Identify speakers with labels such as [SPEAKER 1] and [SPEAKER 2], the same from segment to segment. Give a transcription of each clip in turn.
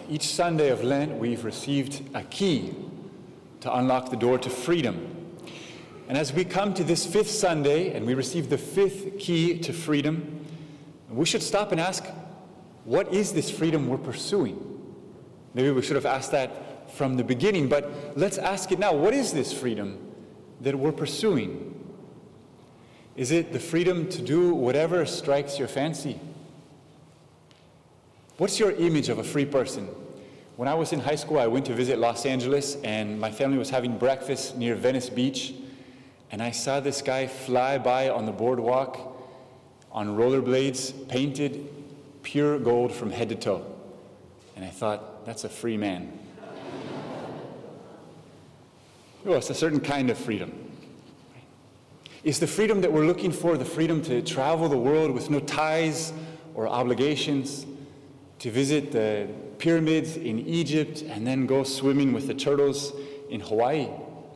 [SPEAKER 1] each Sunday of Lent, we've received a key to unlock the door to freedom. And as we come to this fifth Sunday and we receive the fifth key to freedom, we should stop and ask, what is this freedom we're pursuing? Maybe we should have asked that from the beginning, but let's ask it now. What is this freedom that we're pursuing? Is it the freedom to do whatever strikes your fancy? What's your image of a free person? When I was in high school, I went to visit Los Angeles, and my family was having breakfast near Venice Beach, and I saw this guy fly by on the boardwalk on rollerblades, painted pure gold from head to toe. And I thought, that's a free man. Well, it's a certain kind of freedom. Is the freedom that we're looking for the freedom to travel the world with no ties or obligations, to visit the pyramids in Egypt and then go swimming with the turtles in Hawaii?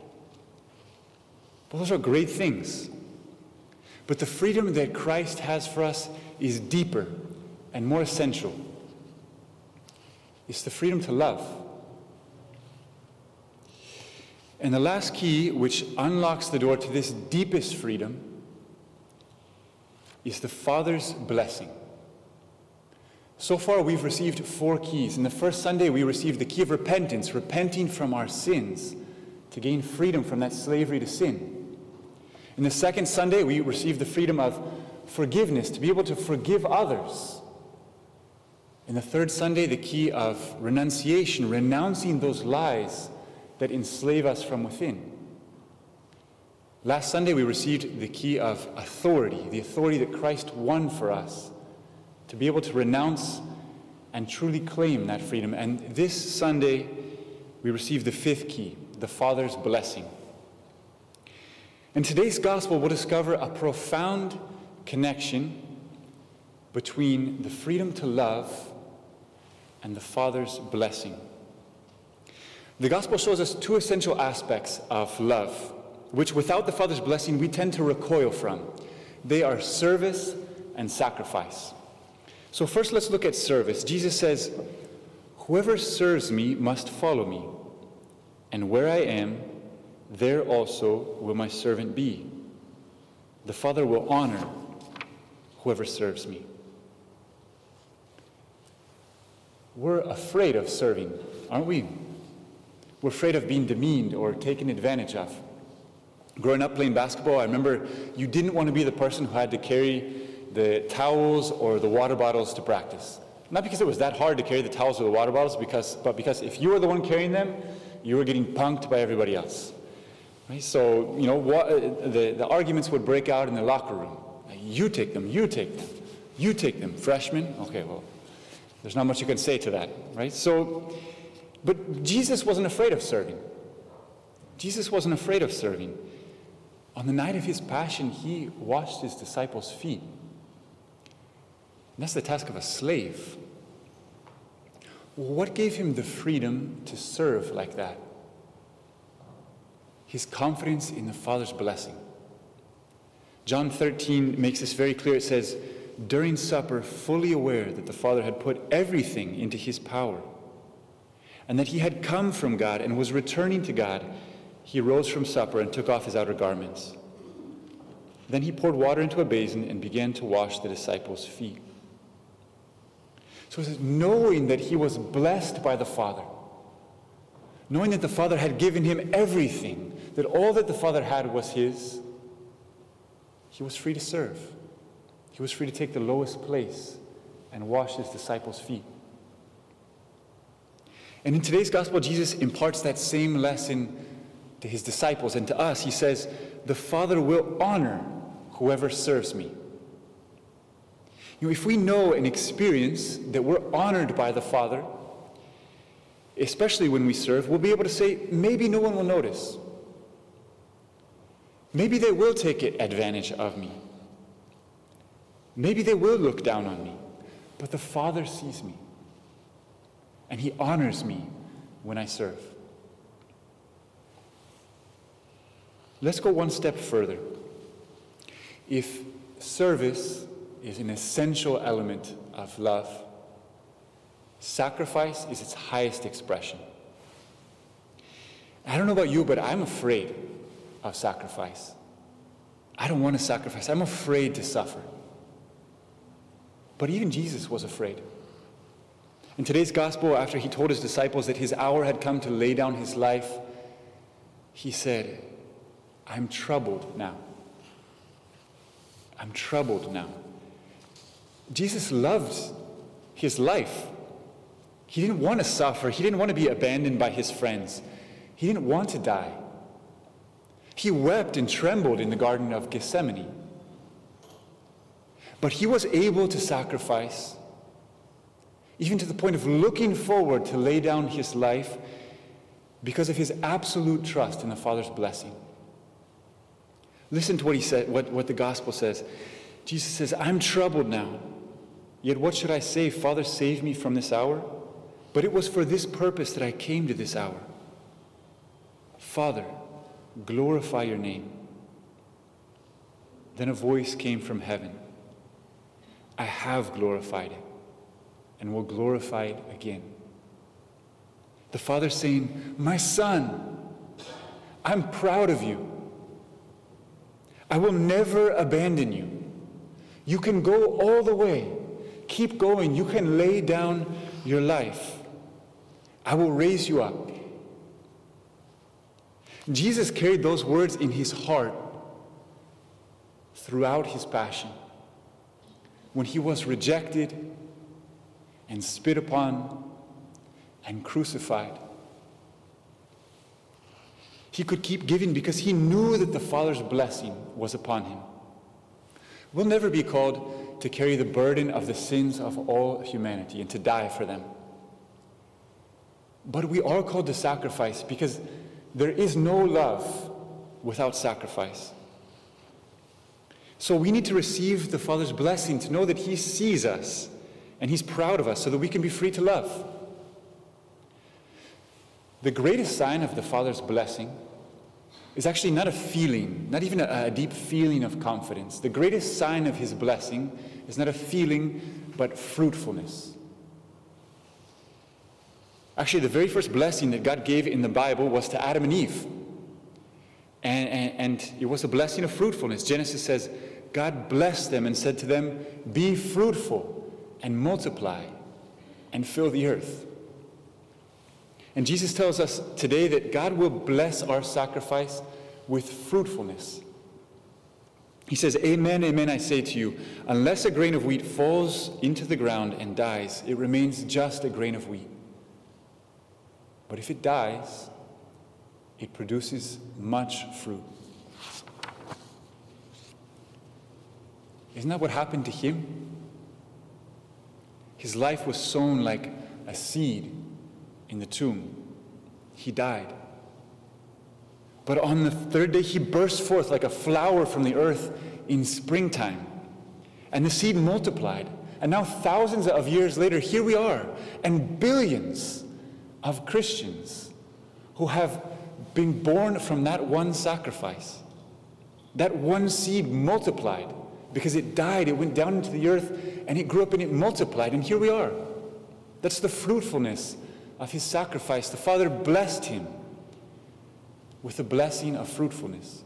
[SPEAKER 1] Well, those are great things. But the freedom that Christ has for us is deeper and more essential. It's the freedom to love. And the last key, which unlocks the door to this deepest freedom, is the Father's blessing. So far, we've received 4 keys. In the first Sunday, we received the key of repentance, repenting from our sins to gain freedom from that slavery to sin. In the second Sunday, we received the freedom of forgiveness, to be able to forgive others. In the third Sunday, the key of renunciation, renouncing those lies that enslave us from within. Last Sunday, we received the key of authority, the authority that Christ won for us, to be able to renounce and truly claim that freedom. And this Sunday, we receive the 5th key, the Father's blessing. In today's gospel, we'll discover a profound connection between the freedom to love and the Father's blessing. The gospel shows us 2 essential aspects of love, which without the Father's blessing, we tend to recoil from. They are service and sacrifice. So first, let's look at service. Jesus says, "Whoever serves me must follow me, and where I am, there also will my servant be. The Father will honor whoever serves me." We're afraid of serving, aren't we? We're afraid of being demeaned or taken advantage of. Growing up playing basketball, I remember you didn't want to be the person who had to carry the towels or the water bottles to practice. Not because it was that hard to carry the towels or the water bottles, but because if you were the one carrying them, you were getting punked by everybody else. Right? So, the arguments would break out in the locker room. You take them, you take them, you take them. Freshmen? Okay, well, there's not much you can say to that, right? But Jesus wasn't afraid of serving. Jesus wasn't afraid of serving. On the night of his passion, he washed his disciples' feet. And that's the task of a slave. What gave him the freedom to serve like that? His confidence in the Father's blessing. John 13 makes this very clear. It says, "During supper, fully aware that the Father had put everything into his power, and that he had come from God and was returning to God, he rose from supper and took off his outer garments. Then he poured water into a basin and began to wash the disciples' feet." So it says, knowing that he was blessed by the Father, knowing that the Father had given him everything, that all that the Father had was his, he was free to serve. He was free to take the lowest place and wash his disciples' feet. And in today's gospel, Jesus imparts that same lesson to his disciples and to us. He says, "The Father will honor whoever serves me." If we know and experience that we're honored by the Father, especially when we serve, we'll be able to say, maybe no one will notice. Maybe they will take advantage of me. Maybe they will look down on me. But the Father sees me. And he honors me when I serve. Let's go one step further. If service is an essential element of love, Sacrifice is its highest expression. I don't know about you, but I'm afraid of sacrifice. I don't want to sacrifice. I'm afraid to suffer. But even Jesus was afraid. In today's gospel, after he told his disciples that his hour had come to lay down his life, he said, I'm troubled now. I'm troubled now. Jesus loved his life. He didn't want to suffer. He didn't want to be abandoned by his friends. He didn't want to die. He wept and trembled in the Garden of Gethsemane. But he was able to sacrifice, even to the point of looking forward to lay down his life because of his absolute trust in the Father's blessing. Listen to what he said, what the gospel says. Jesus says, I'm troubled now. Yet what should I say? Father, save me from this hour. But it was for this purpose that I came to this hour. Father, glorify your name. Then a voice came from heaven. I have glorified it and will glorify it again. The Father saying, my Son, I'm proud of you. I will never abandon you. You can go all the way. Keep going. You can lay down your life. I will raise you up. Jesus carried those words in his heart throughout his passion. When he was rejected and spit upon and crucified, he could keep giving because he knew that the Father's blessing was upon him. We'll never be called to carry the burden of the sins of all humanity and to die for them. But we are called to sacrifice because there is no love without sacrifice. So we need to receive the Father's blessing, to know that he sees us and he's proud of us so that we can be free to love. The greatest sign of the Father's blessing is actually not a feeling, not even a deep feeling of confidence. The greatest sign of his blessing is not a feeling, but fruitfulness. Actually, the very first blessing that God gave in the Bible was to Adam and Eve. And it was a blessing of fruitfulness. Genesis says, God blessed them and said to them, be fruitful and multiply and fill the earth. And Jesus tells us today that God will bless our sacrifice with fruitfulness. He says, amen, amen, I say to you, unless a grain of wheat falls into the ground and dies, it remains just a grain of wheat. But if it dies, it produces much fruit. Isn't that what happened to him? His life was sown like a seed in the tomb. He died. But on the third day, he burst forth like a flower from the earth in springtime. And the seed multiplied. And now thousands of years later, here we are, and billions of Christians who have been born from that one sacrifice. That one seed multiplied because it died, it went down into the earth, and it grew up and it multiplied, and here we are. That's the fruitfulness of his sacrifice. The Father blessed him with the blessing of fruitfulness.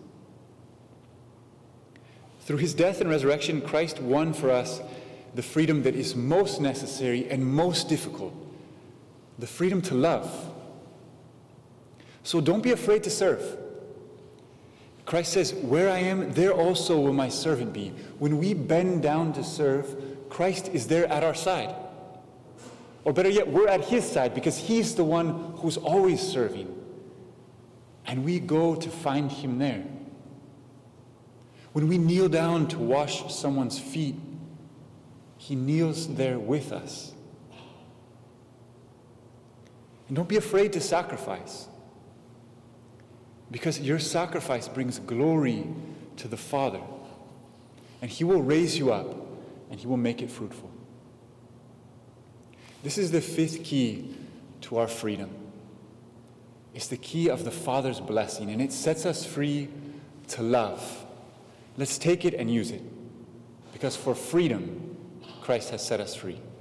[SPEAKER 1] Through his death and resurrection, Christ won for us the freedom that is most necessary and most difficult. The freedom to love. So don't be afraid to serve. Christ says, where I am, there also will my servant be. When we bend down to serve, Christ is there at our side. Or better yet, we're at his side because he's the one who's always serving. And we go to find him there. When we kneel down to wash someone's feet, he kneels there with us. And don't be afraid to sacrifice, because your sacrifice brings glory to the Father, and he will raise you up, and he will make it fruitful. This is the fifth key to our freedom. It's the key of the Father's blessing, and it sets us free to love. Let's take it and use it, because for freedom, Christ has set us free.